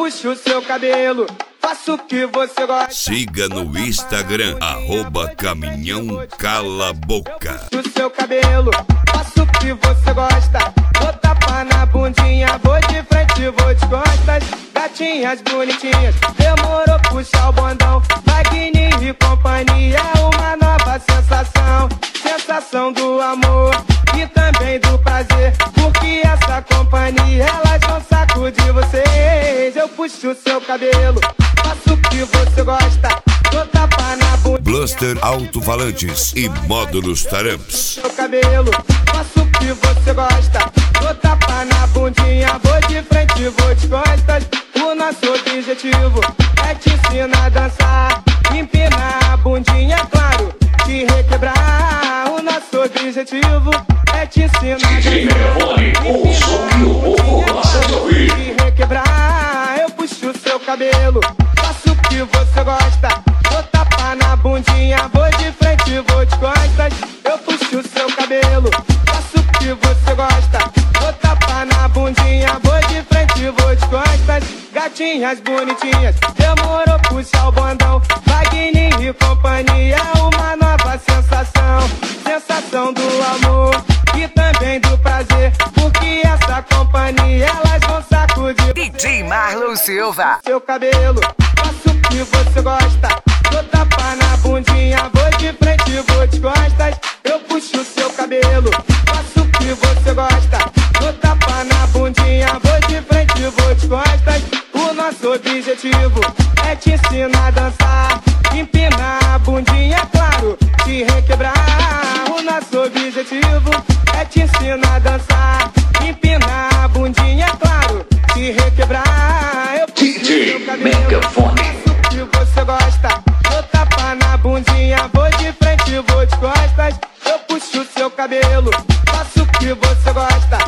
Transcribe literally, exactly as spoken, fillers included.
puxo o seu cabelo, faço o que você gosta. Siga no Instagram, arroba Caminhão Cala Boca. Puxo o seu cabelo, faço o que você gosta. Vou tapar na bundinha, vou de frente, vou de costas. Gatinhas bonitinhas, demorou puxar o bondão. Wagner e companhia, uma nova sensação. Sensação do amor e também do prazer, porque essa companhia, elas vão sacudir vocês. Eu puxo o seu cabelo, faço o que você gosta. Vou tapar na bunda. Blaster Alto-Falantes e Módulos Taramps. Seu cabelo, faço o que você gosta. Vou tapar na bundinha, vou de frente, vou de costas. O nosso objetivo é te ensinar a dançar, empinar a bundinha, claro, te requebrar. O nosso objetivo é te ensinar a dançar, o som que o povo gosta de ouvir. te requebrar. Eu puxo o seu cabelo, faço o que você gosta. Vou tapar na bundinha, vou de frente, vou de costas. Eu puxo o seu cabelo, faço o que você gosta. Vou tapar na bundinha, vou de frente, vou de costas. Gatinhas bonitinhas, demorou puxar o bondão. Wagner e companhia, uma nova sensação. Sensação do amor e também do prazer, porque essa companhia, elas vão sacudir. D J Marlon Silva. Seu cabelo, faço o que você gosta. Vou tapar na bundinha, vou de frente, vou de costas. Eu puxo o seu cabelo, faço o que você gosta. Vou tapar na bundinha, vou de frente, vou de costas. O nosso objetivo é te ensinar a dançar, empinar a bundinha, claro, te requebrar. O nosso objetivo é te ensinar a dançar, empinar a bundinha, claro, te requebrar. Eu puxo o seu cabelo, Megafone. faço o que você gosta. Vou tapar na bundinha, vou de frente, vou de costas. Eu puxo o seu cabelo, faço o que você gosta.